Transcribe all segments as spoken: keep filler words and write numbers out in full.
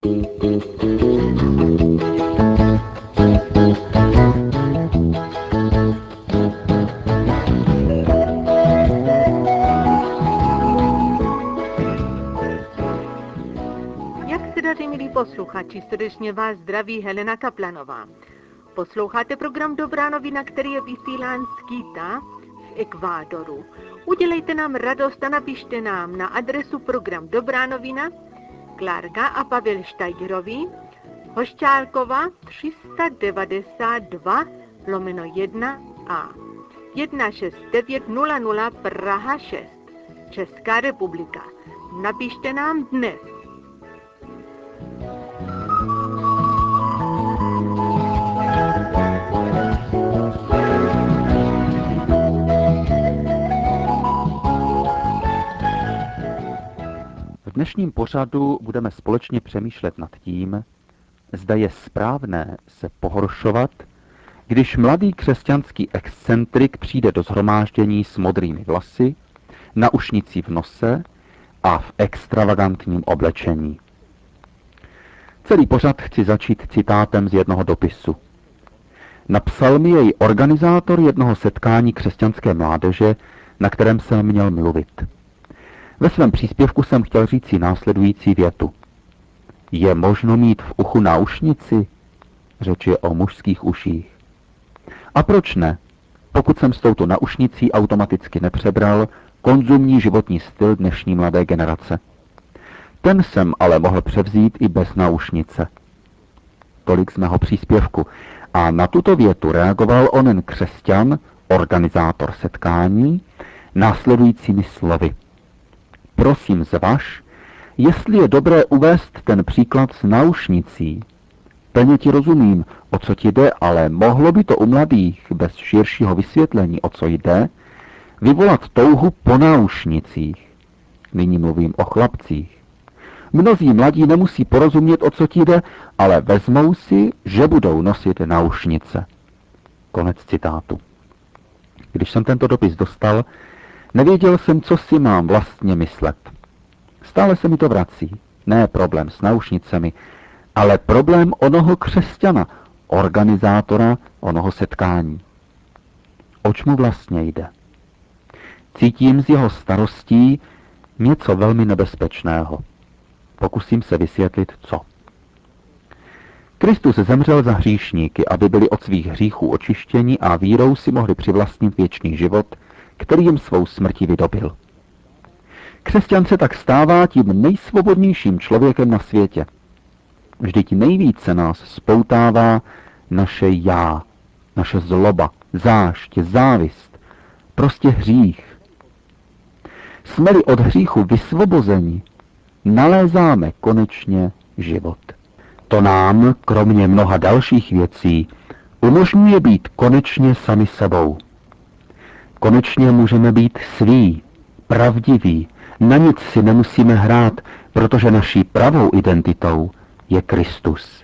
Jak se daří, milí posluchači, srdečně vás zdraví Helena Kaplanová. Posloucháte program Dobrá novina, který je vysílán z Quita v Ekvádoru. Udělejte nám radost a napište nám na adresu program Dobrá novina, Klárka a Pavel Štajgerovi, Hošťálkova tři sta devadesát dva lomeno jedna a jedna šest devět nula nula Praha šest, Česká republika. Napište nám dnes. V dnešním pořadu budeme společně přemýšlet nad tím, zda je správné se pohoršovat, když mladý křesťanský excentrik přijde do shromáždění s modrými vlasy, naušnicí v nose a v extravagantním oblečení. Celý pořad chci začít citátem z jednoho dopisu. Napsal mi jej organizátor jednoho setkání křesťanské mládeže, na kterém jsem měl mluvit. Ve svém příspěvku jsem chtěl říci následující větu. Je možno mít v uchu náušnici? Řeč je o mužských uších. A proč ne? Pokud jsem s touto náušnicí automaticky nepřebral konzumní životní styl dnešní mladé generace. Ten jsem ale mohl převzít i bez náušnice. Tolik z mého příspěvku. A na tuto větu reagoval onen křesťan, organizátor setkání, následujícími slovy. Prosím zvaž, jestli je dobré uvést ten příklad s náušnicí. Plně ti rozumím, o co ti jde, ale mohlo by to u mladých, bez širšího vysvětlení, o co jde, vyvolat touhu po náušnicích. Nyní mluvím o chlapcích. Mnozí mladí nemusí porozumět, o co ti jde, ale vezmou si, že budou nosit náušnice. Konec citátu. Když jsem tento dopis dostal, nevěděl jsem, co si mám vlastně myslet. Stále se mi to vrací. Ne problém s náušnicemi, ale problém onoho křesťana, organizátora onoho setkání. Oč mu vlastně jde? Cítím z jeho starostí něco velmi nebezpečného. Pokusím se vysvětlit, co. Kristus zemřel za hříšníky, aby byli od svých hříchů očištěni a vírou si mohli přivlastnit věčný život, který jim svou smrtí vydobil. Křesťan se tak stává tím nejsvobodnějším člověkem na světě. Vždyť nejvíce nás spoutává naše já, naše zloba, zášť, závist, prostě hřích. Jsme-li od hříchu vysvobozeni, nalézáme konečně život. To nám, kromě mnoha dalších věcí, umožňuje být konečně sami sebou. Konečně můžeme být sví, pravdiví, na nic si nemusíme hrát, protože naší pravou identitou je Kristus.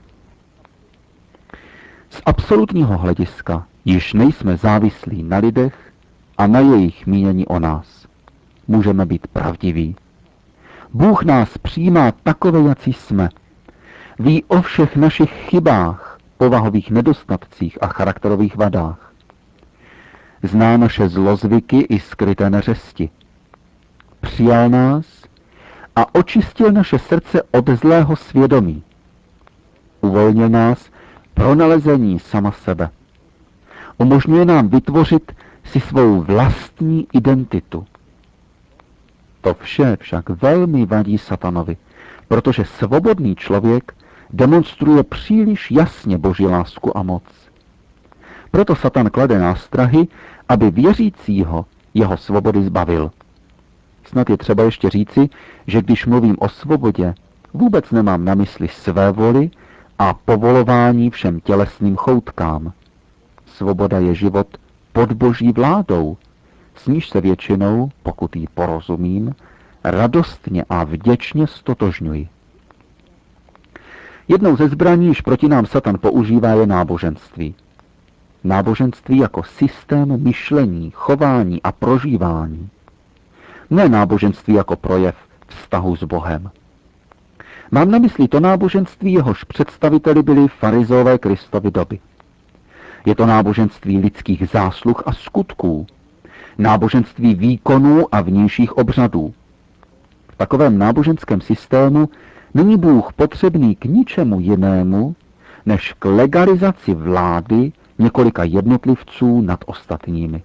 Z absolutního hlediska již nejsme závislí na lidech a na jejich mínění o nás. Můžeme být pravdiví. Bůh nás přijímá takové, jací jsme. Ví o všech našich chybách, povahových nedostatcích a charakterových vadách. Zná naše zlozvyky i skryté neřesti. Přijal nás a očistil naše srdce od zlého svědomí. Uvolnil nás pro nalezení sama sebe. Umožňuje nám vytvořit si svou vlastní identitu. To vše však velmi vadí satanovi, protože svobodný člověk demonstruje příliš jasně Boží lásku a moc. Proto Satan klade nástrahy, aby věřícího jeho svobody zbavil. Snad je třeba ještě říci, že když mluvím o svobodě, vůbec nemám na mysli své voli a povolování všem tělesným choutkám. Svoboda je život pod Boží vládou, s níž se většinou, pokud jí porozumím, radostně a vděčně stotožňuji. Jednou ze zbraní, již proti nám Satan používá, je náboženství. Náboženství jako systém myšlení, chování a prožívání. Ne náboženství jako projev vztahu s Bohem. Mám na mysli to náboženství, jehož představiteli byli farizové Kristovy doby. Je to náboženství lidských zásluh a skutků, náboženství výkonů a vnějších obřadů. V takovém náboženském systému není Bůh potřebný k ničemu jinému, než k legalizaci vlády několika jednotlivců nad ostatními.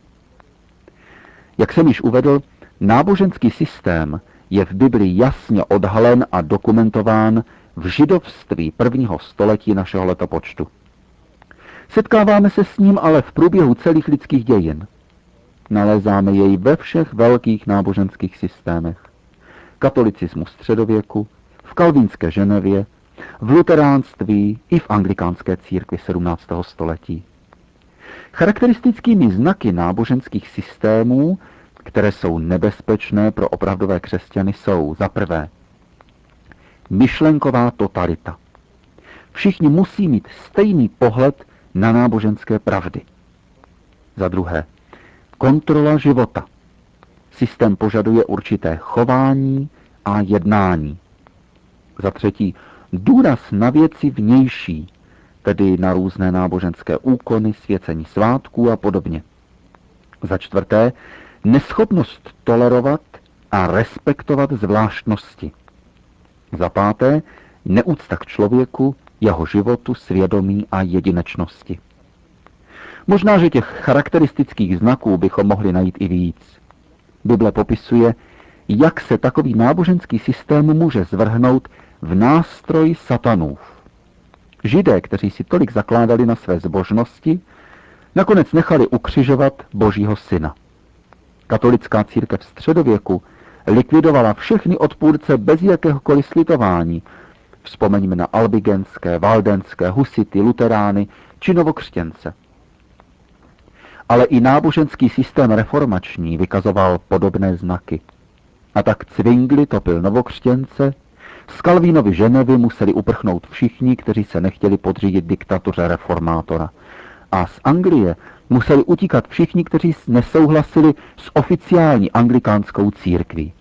Jak jsem již uvedl, náboženský systém je v Biblii jasně odhalen a dokumentován v židovství prvního století našeho letopočtu. Setkáváme se s ním ale v průběhu celých lidských dějin. Nalézáme jej ve všech velkých náboženských systémech. Katolicismu středověku, v kalvínské Ženevě, v luteránství i v anglikánské církvi sedmnáctého století. Charakteristickými znaky náboženských systémů, které jsou nebezpečné pro opravdové křesťany, jsou za prvé myšlenková totalita. Všichni musí mít stejný pohled na náboženské pravdy. Za druhé, kontrola života. Systém požaduje určité chování a jednání. Za třetí, důraz na věci vnější, tedy na různé náboženské úkony, svěcení svátků a podobně. Za čtvrté, neschopnost tolerovat a respektovat zvláštnosti. Za páté, neúcta k člověku, jeho životu, svědomí a jedinečnosti. Možná, že těch charakteristických znaků bychom mohli najít i víc. Bible popisuje, jak se takový náboženský systém může zvrhnout v nástroj satanův. Židé, kteří si tolik zakládali na své zbožnosti, nakonec nechali ukřižovat Božího syna. Katolická církev středověku likvidovala všechny odpůrce bez jakéhokoliv slitování. Vzpomeňme na albigenské, valdenské, husity, luterány či novokřtěnce. Ale i náboženský systém reformační vykazoval podobné znaky. A tak Zwingli topil novokřtěnce, z Kalvínovy Ženevy museli uprchnout všichni, kteří se nechtěli podřídit diktatuře reformátora. A z Anglie museli utíkat všichni, kteří nesouhlasili s oficiální anglikánskou církví.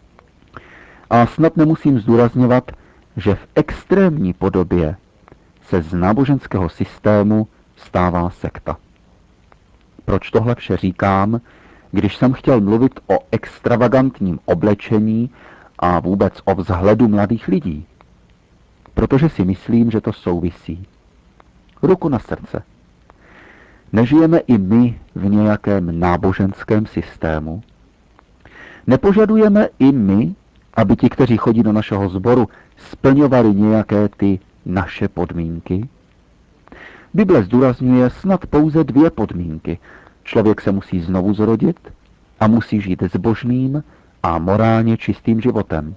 A snad nemusím zdůrazňovat, že v extrémní podobě se z náboženského systému stává sekta. Proč tohle vše říkám, když jsem chtěl mluvit o extravagantním oblečení a vůbec o vzhledu mladých lidí? Protože si myslím, že to souvisí. Ruku na srdce. Nežijeme i my v nějakém náboženském systému? Nepožadujeme i my, aby ti, kteří chodí do našeho sboru, splňovali nějaké ty naše podmínky? Bible zdůrazňuje snad pouze dvě podmínky. Člověk se musí znovu zrodit a musí žít zbožným a morálně čistým životem.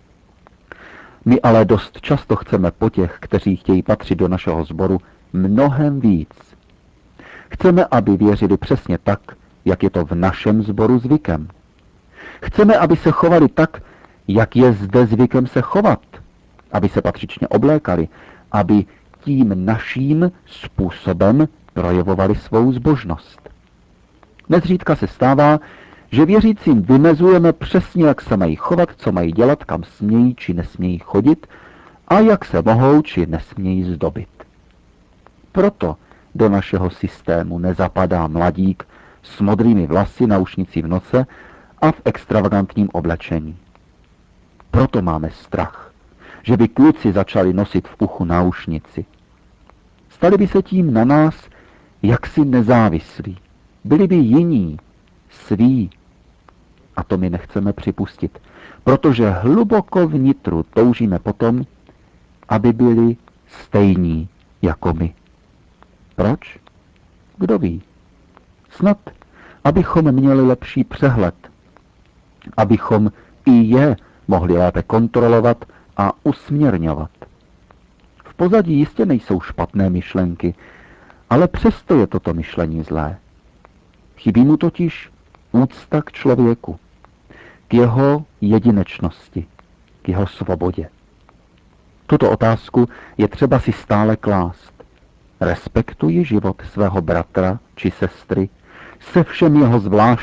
My ale dost často chceme po těch, kteří chtějí patřit do našeho sboru, mnohem víc. Chceme, aby věřili přesně tak, jak je to v našem sboru zvykem. Chceme, aby se chovali tak, jak je zde zvykem se chovat, aby se patřičně oblékali, aby tím naším způsobem projevovali svou zbožnost. Nezřídka se stává, že věřícím vymezujeme přesně, jak se mají chovat, co mají dělat, kam smějí či nesmějí chodit a jak se mohou či nesmějí zdobit. Proto do našeho systému nezapadá mladík s modrými vlasy, náušnicí v noce a v extravagantním oblečení. Proto máme strach, že by kluci začali nosit v uchu náušnici. Stali by se tím na nás jaksi nezávislí. Byli by jiní, sví. A to my nechceme připustit, protože hluboko vnitru toužíme potom, aby byli stejní jako my. Proč? Kdo ví? Snad, abychom měli lepší přehled, abychom i je mohli lépe kontrolovat a usměrňovat. V pozadí jistě nejsou špatné myšlenky, ale přesto je toto myšlení zlé. Chybí mu totiž úcta k člověku, k jeho jedinečnosti, k jeho svobodě. Tuto otázku je třeba si stále klást. Respektuji život svého bratra či sestry se všemi jeho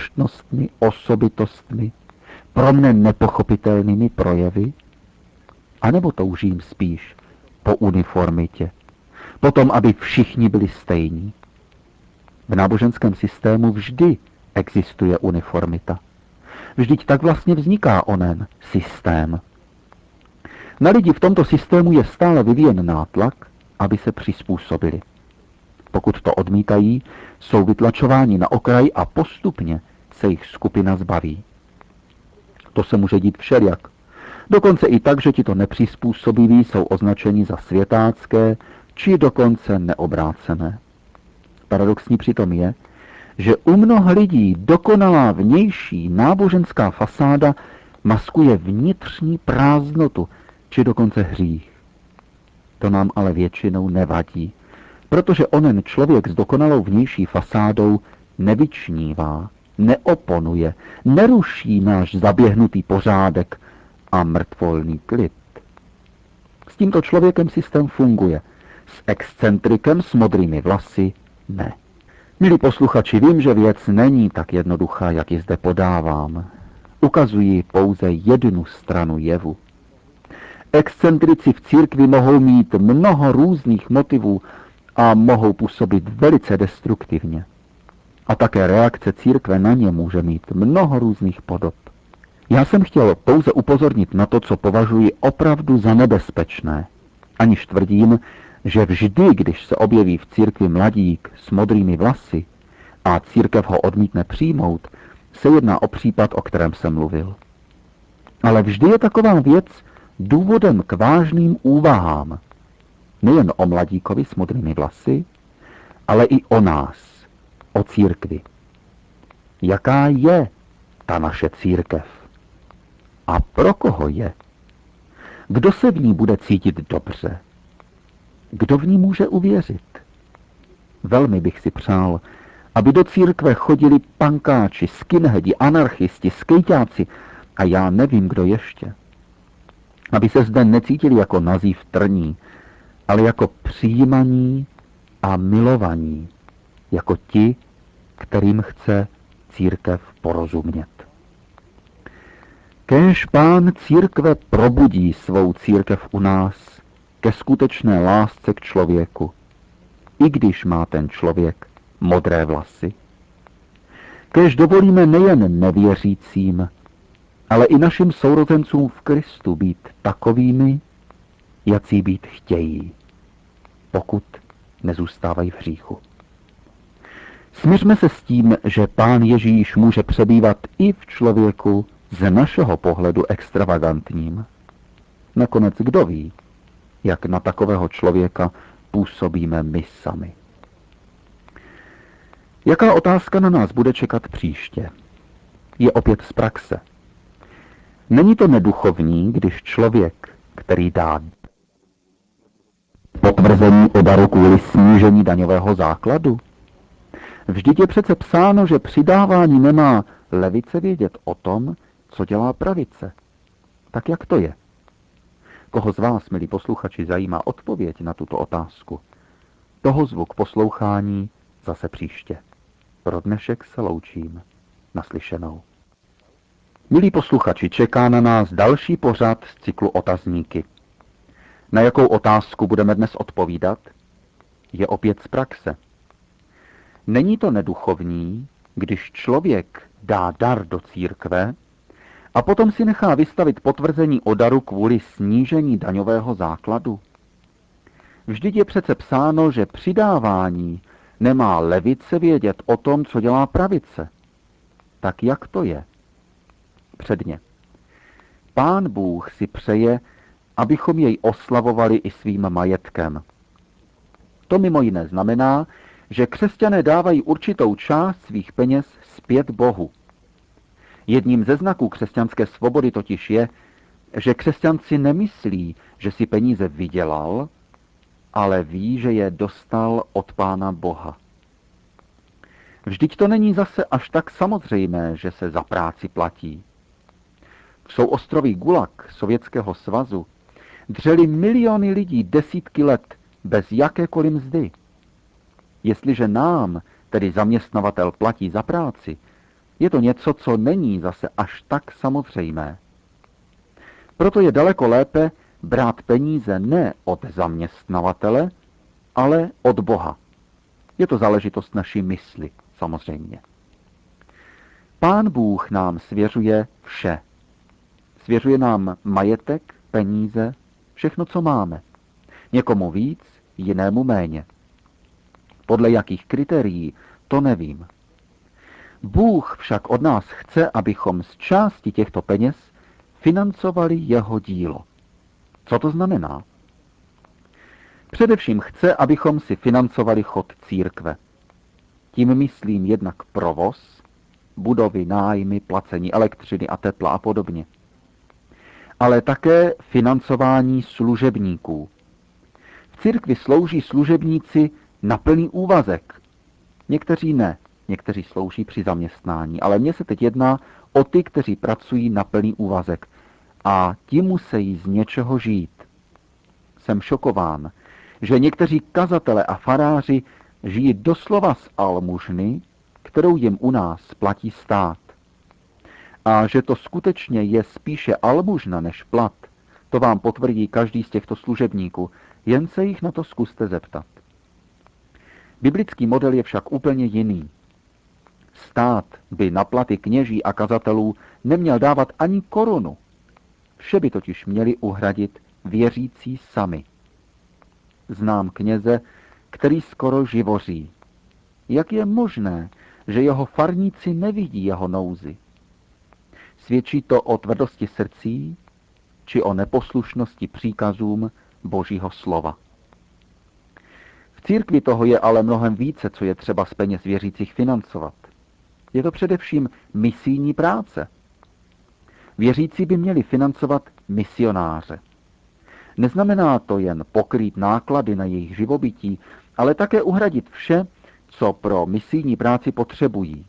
zvláštnostmi, osobitostmi, pro mne nepochopitelnými projevy? A nebo toužím spíš po uniformitě, potom, aby všichni byli stejní? V náboženském systému vždy existuje uniformita. Vždyť tak vlastně vzniká onen systém. Na lidi v tomto systému je stále vyvíjen nátlak, aby se přizpůsobili. Pokud to odmítají, jsou vytlačováni na okraj a postupně se jich skupina zbaví. To se může dít všelijak. Dokonce i tak, že tito nepřizpůsobiví jsou označeni za světácké, či dokonce neobrácené. Paradoxní přitom je, že u mnoha lidí dokonalá vnější náboženská fasáda maskuje vnitřní prázdnotu, či dokonce hřích. To nám ale většinou nevadí, protože onen člověk s dokonalou vnější fasádou nevyčnívá, neoponuje, neruší náš zaběhnutý pořádek a mrtvolný klid. S tímto člověkem systém funguje, s excentrikem s modrými vlasy ne. Milí posluchači, vím, že věc není tak jednoduchá, jak ji zde podávám. Ukazuji pouze jednu stranu jevu. Excentrici v církvi mohou mít mnoho různých motivů a mohou působit velice destruktivně. A také reakce církve na ně může mít mnoho různých podob. Já jsem chtěl pouze upozornit na to, co považuji opravdu za nebezpečné, aniž tvrdím, že vždy, když se objeví v církvi mladík s modrými vlasy a církev ho odmítne přijmout, se jedná o případ, o kterém jsem mluvil. Ale vždy je taková věc důvodem k vážným úvahám. Nejen o mladíkovi s modrými vlasy, ale i o nás, o církvi. Jaká je ta naše církev? A pro koho je? Kdo se v ní bude cítit dobře? Kdo v ní může uvěřit? Velmi bych si přál, aby do církve chodili pankáči, skinheadi, anarchisti, skejťáci a já nevím, kdo ještě. Aby se zde necítili jako nazí v trní, ale jako přijímaní a milovaní, jako ti, kterým chce církev porozumět. Kéž Pán církve probudí svou církev u nás ke skutečné lásce k člověku, i když má ten člověk modré vlasy. Kéž dovolíme nejen nevěřícím, ale i našim sourozencům v Kristu být takovými, jací být chtějí, pokud nezůstávají v hříchu. Smiřme se s tím, že Pán Ježíš může přebývat i v člověku z našeho pohledu extravagantním. Nakonec kdo ví, jak na takového člověka působíme my sami. Jaká otázka na nás bude čekat příště? Je opět z praxe. Není to neduchovní, když člověk, který dá potvrzení o daru kvůli snížení daňového základu? Vždyť je přece psáno, že přidávání nemá levice vědět o tom, co dělá pravice. Tak jak to je? Koho z vás, milí posluchači, zajímá odpověď na tuto otázku? Toho zvu k poslouchání zase příště. Pro dnešek se loučím. Naslyšenou. Milí posluchači, čeká na nás další pořad z cyklu Otazníky. Na jakou otázku budeme dnes odpovídat? Je opět z praxe. Není to neduchovní, když člověk dá dar do církve a potom si nechá vystavit potvrzení o daru kvůli snížení daňového základu? Vždyť je přece psáno, že přidávání nemá levice vědět o tom, co dělá pravice. Tak jak to je? Předně. Pán Bůh si přeje, abychom jej oslavovali i svým majetkem. To mimo jiné znamená, že křesťané dávají určitou část svých peněz zpět Bohu. Jedním ze znaků křesťanské svobody totiž je, že křesťan si nemyslí, že si peníze vydělal, ale ví, že je dostal od Pána Boha. Vždyť to není zase až tak samozřejmé, že se za práci platí. V souostroví Gulag Sovětského svazu dřeli miliony lidí desítky let bez jakékoliv mzdy. Jestliže nám, tedy zaměstnavatel, platí za práci, je to něco, co není zase až tak samozřejmé. Proto je daleko lépe brát peníze ne od zaměstnavatele, ale od Boha. Je to záležitost naší mysli, samozřejmě. Pán Bůh nám svěřuje vše. Svěřuje nám majetek, peníze, všechno, co máme. Někomu víc, jinému méně. Podle jakých kritérií, to nevím. Bůh však od nás chce, abychom z části těchto peněz financovali jeho dílo. Co to znamená? Především chce, abychom si financovali chod církve. Tím myslím jednak provoz, budovy, nájmy, placení elektřiny a tepla a podobně. Ale také financování služebníků. V církvi slouží služebníci na plný úvazek. Někteří ne, někteří slouží při zaměstnání, ale mně se teď jedná o ty, kteří pracují na plný úvazek a ti musí z něčeho žít. Jsem šokován, že někteří kazatele a faráři žijí doslova z almužny, kterou jim u nás platí stát. A že to skutečně je spíše almužna než plat, to vám potvrdí každý z těchto služebníků, jen se jich na to zkuste zeptat. Biblický model je však úplně jiný. Stát by na platy kněží a kazatelů neměl dávat ani korunu. Vše by totiž měli uhradit věřící sami. Znám kněze, který skoro živoří. Jak je možné, že jeho farníci nevidí jeho nouzi? Svědčí to o tvrdosti srdcí či o neposlušnosti příkazům Božího slova. V církvi toho je ale mnohem více, co je třeba z peněz věřících financovat. Je to především misijní práce. Věřící by měli financovat misionáře. Neznamená to jen pokrýt náklady na jejich živobytí, ale také uhradit vše, co pro misijní práci potřebují.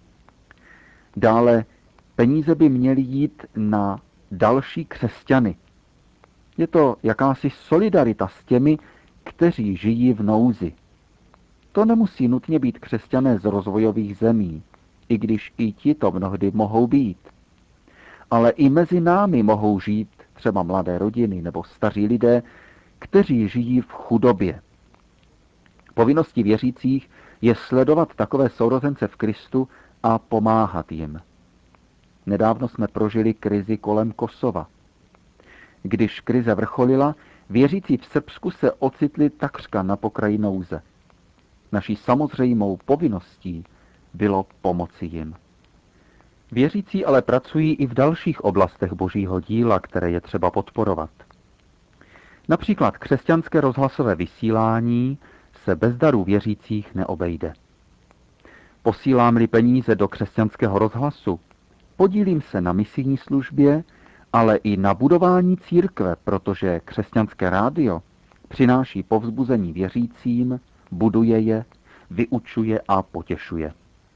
Dále peníze by měly jít na další křesťany. Je to jakási solidarita s těmi, kteří žijí v nouzi. To nemusí nutně být křesťané z rozvojových zemí, i když i ti to mnohdy mohou být. Ale i mezi námi mohou žít třeba mladé rodiny nebo staří lidé, kteří žijí v chudobě. Povinností věřících je sledovat takové sourozence v Kristu a pomáhat jim. Nedávno jsme prožili krizi kolem Kosova. Když krize vrcholila, věřící v Srbsku se ocitli takřka na pokraji nouze. Naší samozřejmou povinností bylo pomoci jim. Věřící ale pracují i v dalších oblastech Božího díla, které je třeba podporovat. Například křesťanské rozhlasové vysílání se bez darů věřících neobejde. Posílám-li peníze do křesťanského rozhlasu, podílím se na misijní službě, ale i na budování církve, protože křesťanské rádio přináší povzbuzení věřícím, buduje je, vyučuje a potěšuje.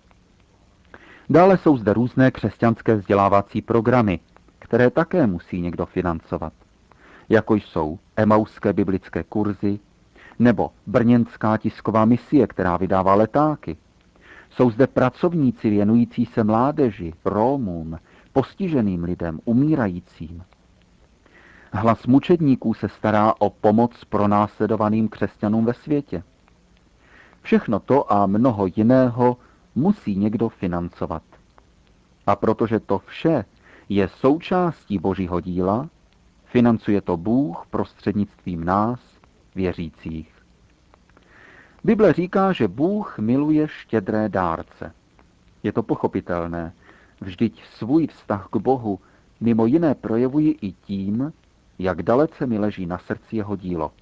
Dále jsou zde různé křesťanské vzdělávací programy, které také musí někdo financovat, jako jsou emauské biblické kurzy nebo brněnská tisková misie, která vydává letáky. Jsou zde pracovníci věnující se mládeži, Rómům, postiženým lidem, umírajícím. Hlas mučedníků se stará o pomoc pronásledovaným křesťanům ve světě. Všechno to a mnoho jiného musí někdo financovat. A protože to vše je součástí Božího díla, financuje to Bůh prostřednictvím nás, věřících. Bible říká, že Bůh miluje štědré dárce. Je to pochopitelné, vždyť svůj vztah k Bohu mimo jiné projevuji i tím, jak dalece mi leží na srdci jeho dílo.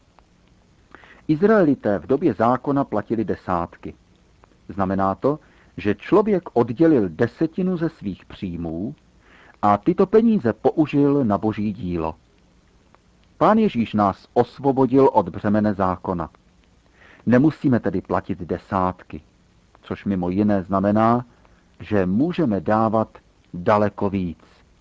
Izraelité v době zákona platili desátky. Znamená to, že člověk oddělil desetinu ze svých příjmů a tyto peníze použil na Boží dílo. Pán Ježíš nás osvobodil od břemene zákona. Nemusíme tedy platit desátky, což mimo jiné znamená, že můžeme dávat daleko víc.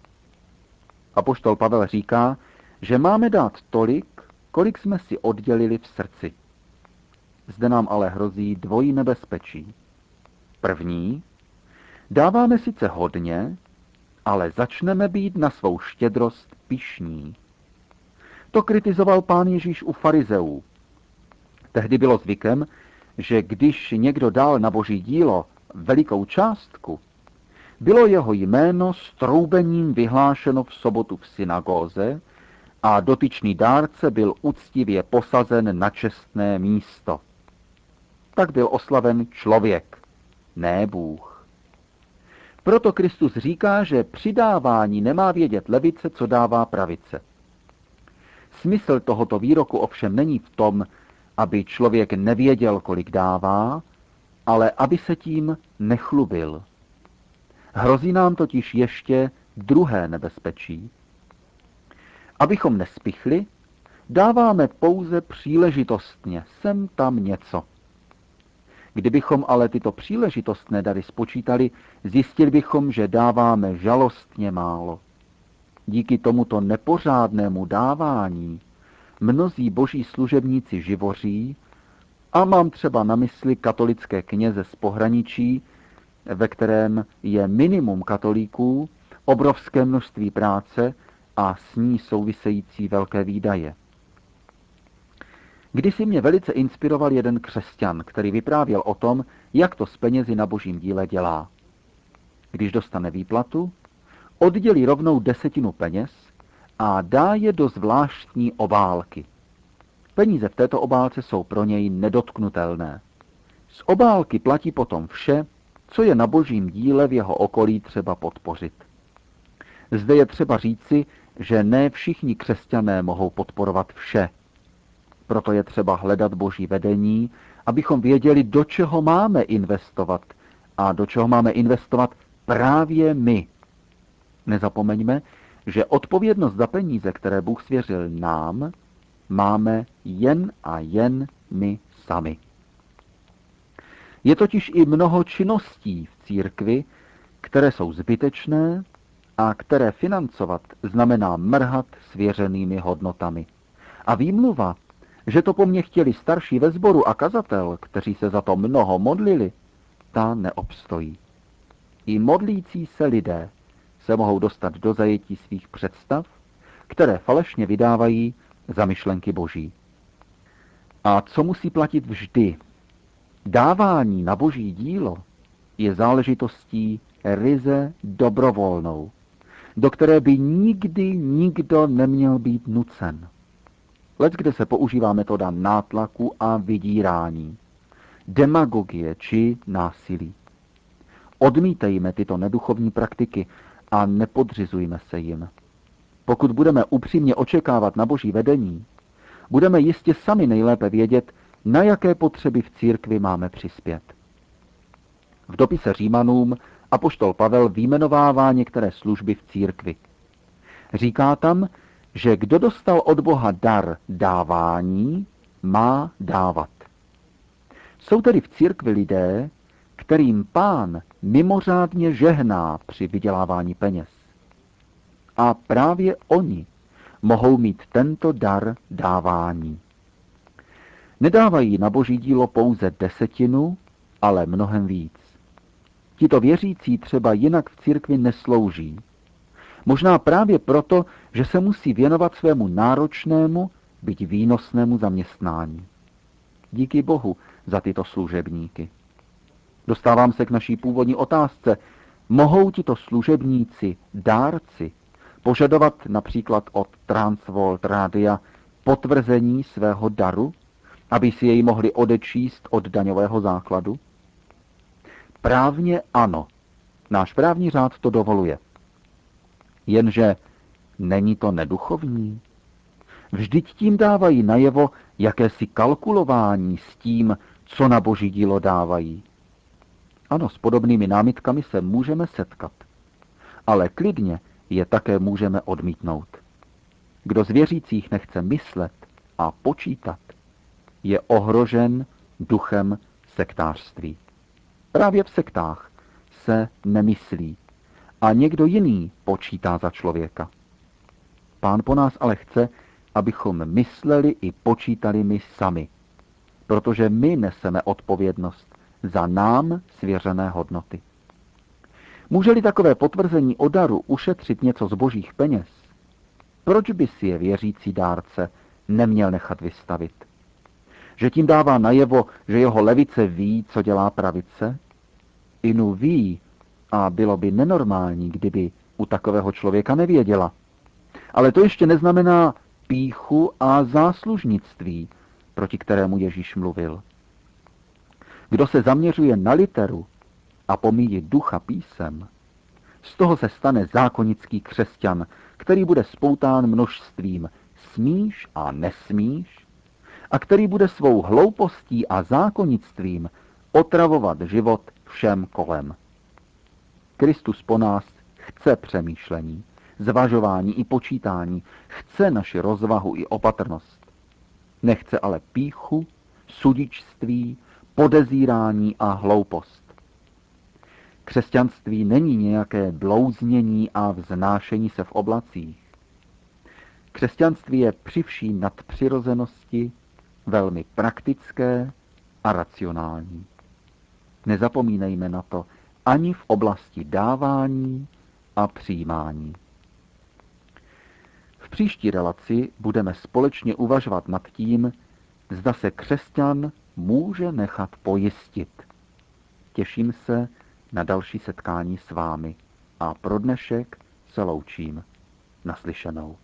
Apoštol Pavel říká, že máme dát tolik, kolik jsme si oddělili v srdci. Zde nám ale hrozí dvojí nebezpečí. První, dáváme sice hodně, ale začneme být na svou štědrost pyšní. To kritizoval Pán Ježíš u farizeů. Tehdy bylo zvykem, že když někdo dal na boží dílo velikou částku, bylo jeho jméno s troubením vyhlášeno v sobotu v synagóze a dotyčný dárce byl uctivě posazen na čestné místo. Tak byl oslaven člověk, ne Bůh. Proto Kristus říká, že při dávání nemá vědět levice, co dává pravice. Smysl tohoto výroku ovšem není v tom, aby člověk nevěděl, kolik dává, ale aby se tím nechlubil. Hrozí nám totiž ještě druhé nebezpečí. Abychom nespichli, dáváme pouze příležitostně, sem tam něco. Kdybychom ale tyto příležitostné dary spočítali, zjistili bychom, že dáváme žalostně málo. Díky tomuto nepořádnému dávání mnozí boží služebníci živoří, a mám třeba na mysli katolické kněze z pohraničí, ve kterém je minimum katolíků, obrovské množství práce a s ní související velké výdaje. Kdysi mě velice inspiroval jeden křesťan, který vyprávěl o tom, jak to s penězi na božím díle dělá. Když dostane výplatu, oddělí rovnou desetinu peněz a dá je do zvláštní obálky. Peníze v této obálce jsou pro něj nedotknutelné. Z obálky platí potom vše, co je na božím díle v jeho okolí třeba podpořit. Zde je třeba říci, že ne všichni křesťané mohou podporovat vše. Proto je třeba hledat boží vedení, abychom věděli, do čeho máme investovat a do čeho máme investovat právě my. Nezapomeňme, že odpovědnost za peníze, které Bůh svěřil nám, máme jen a jen my sami. Je totiž i mnoho činností v církvi, které jsou zbytečné a které financovat znamená mrhat svěřenými hodnotami. A výmluva, že to po mně chtěli starší ve sboru a kazatel, kteří se za to mnoho modlili, ta neobstojí. I modlící se lidé se mohou dostat do zajetí svých představ, které falešně vydávají za myšlenky boží. A co musí platit vždy? Dávání na boží dílo je záležitostí ryze dobrovolnou, do které by nikdy nikdo neměl být nucen. Leckde se používá metoda nátlaku a vydírání, demagogie či násilí. Odmítejme tyto neduchovní praktiky a nepodřizujme se jim. Pokud budeme upřímně očekávat na boží vedení, budeme jistě sami nejlépe vědět, na jaké potřeby v církvi máme přispět. V dopise Římanům apoštol Pavel vyjmenovává některé služby v církvi. Říká tam, že kdo dostal od Boha dar dávání, má dávat. Jsou tedy v církvi lidé, kterým Pán mimořádně žehná při vydělávání peněz. A právě oni mohou mít tento dar dávání. Nedávají na boží dílo pouze desetinu, ale mnohem víc. Tito věřící třeba jinak v církvi neslouží. Možná právě proto, že se musí věnovat svému náročnému, byť výnosnému zaměstnání. Díky Bohu za tyto služebníky. Dostávám se k naší původní otázce. Mohou tito služebníci, dárci, požadovat například od Transworld Rádia potvrzení svého daru, aby si jej mohli odečíst od daňového základu? Právně ano. Náš právní řád to dovoluje. Jenže není to neduchovní? Vždyť tím dávají najevo jakési kalkulování s tím, co na boží dílo dávají. Ano, s podobnými námitkami se můžeme setkat. Ale klidně je také můžeme odmítnout. Kdo z věřících nechce myslet a počítat, je ohrožen duchem sektářství. Právě v sektách se nemyslí a někdo jiný počítá za člověka. Pán po nás ale chce, abychom mysleli i počítali my sami, protože my neseme odpovědnost za nám svěřené hodnoty. Může-li takové potvrzení o daru ušetřit něco z božích peněz, proč by si je věřící dárce neměl nechat vystavit? Že tím dává najevo, že jeho levice ví, co dělá pravice? Inu ví, a bylo by nenormální, kdyby u takového člověka nevěděla. Ale to ještě neznamená pýchu a záslužnictví, proti kterému Ježíš mluvil. Kdo se zaměřuje na literu a pomíjí ducha písem, z toho se stane zákonický křesťan, který bude spoután množstvím smíš a nesmíš a který bude svou hloupostí a zákonictvím otravovat život všem kolem. Kristus po nás chce přemýšlení, zvažování i počítání, chce naši rozvahu i opatrnost. Nechce ale pýchu, sudičství, podezírání a hloupost. Křesťanství není nějaké blouznění a vznášení se v oblacích. Křesťanství je při vší nadpřirozenosti velmi praktické a racionální. Nezapomínejme na to ani v oblasti dávání a přijímání. V příští relaci budeme společně uvažovat nad tím, zda se křesťan může nechat pojistit. Těším se na další setkání s vámi a pro dnešek se loučím. Naslyšenou.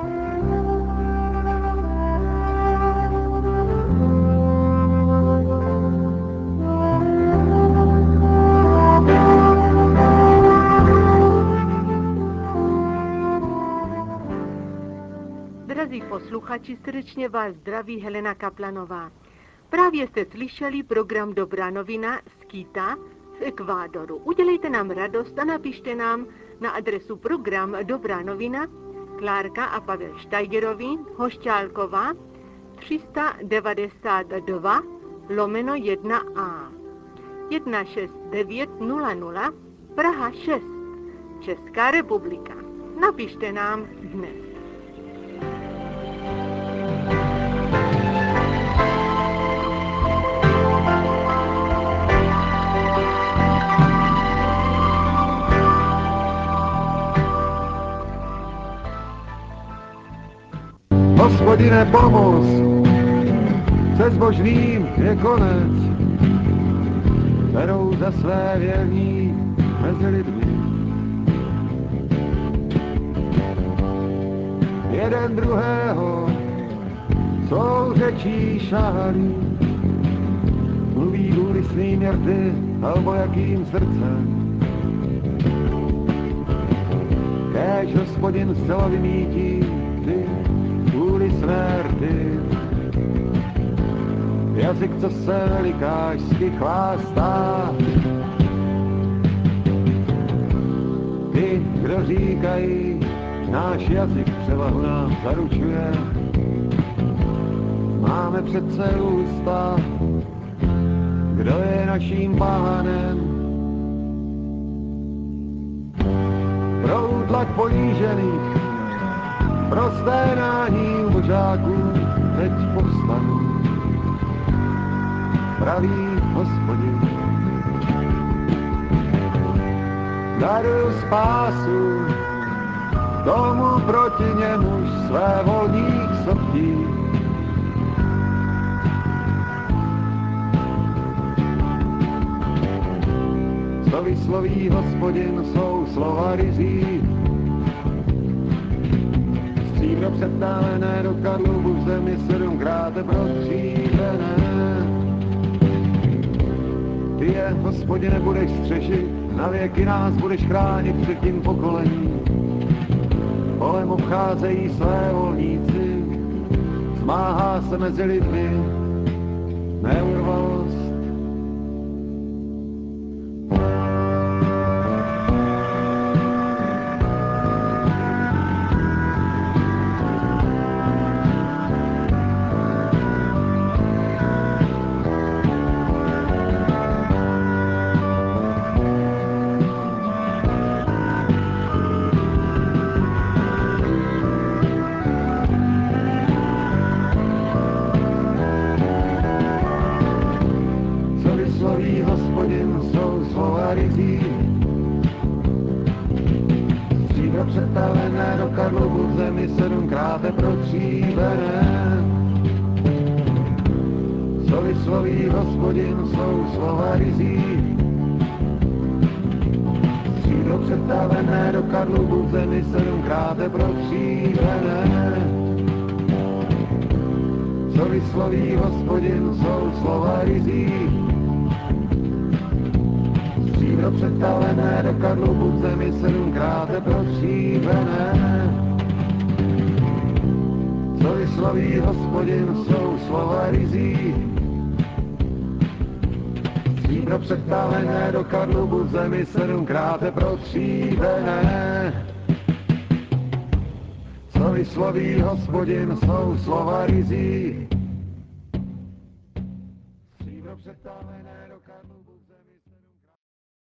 Drazí posluchači, srdečně vás zdraví Helena Kaplanová. Právě jste slyšeli program Dobrá novina z Quita z Ekvádoru. Udělejte nám radost a napište nám na adresu program Dobrá novina, Klárka a Pavel Štajgerovi, Hošťálková, tři devadesát dva lomeno jedna a. jedna šest devět nula nula Praha šest, Česká republika. Napište nám dnes. Hospodine, pomoz, se zbožným je konec, berou za své věrní mezi lidmi. Jeden druhého svou řečí šáhalí, mluví úlisným rty a obojakým srdcem. Kéž Hospodin zcela vymítí ty úlisné rty. Jazyk, co se velikášsky chlástá. Ty, kdo říkají, náš jazyk převahu nám zaručuje. Máme přece ústa, kdo je naším pánem. Pro útlak ponížených, pro sténání ubožáků teď povstanu. Pravý Hospodin, daruju spásu tomu, proti němuž své volník soptí. Co vysloví Hospodin, jsou slova ryzí. Stříbro přetálené do kadlubu v zemi sedmkrát protříbené. Ty je, Hospodine, budeš střežit, na věky nás budeš chránit před tím pokolením. Kolem obcházejí své volníci, zmáhá se mezi lidmi neurvalost. Přetavené do kadlubu v zemi sedm sedmkrát protříbené. Co vysloví Hospodin, jsou slova rizí. Stříbro přetavené do kadlubu v zemi sedmkrát protříbené. Co vysloví Hospodin, jsou slova rizí. Stříbro přetavené do kadlubu v zemi sedmkrát protříbené. Co vysloví Hospodin, jsou slova rizí. Stříbro přetavené do kadlubu v zemi sedmkrát protříbené. Co vysloví Hospodin, jsou slova rizí.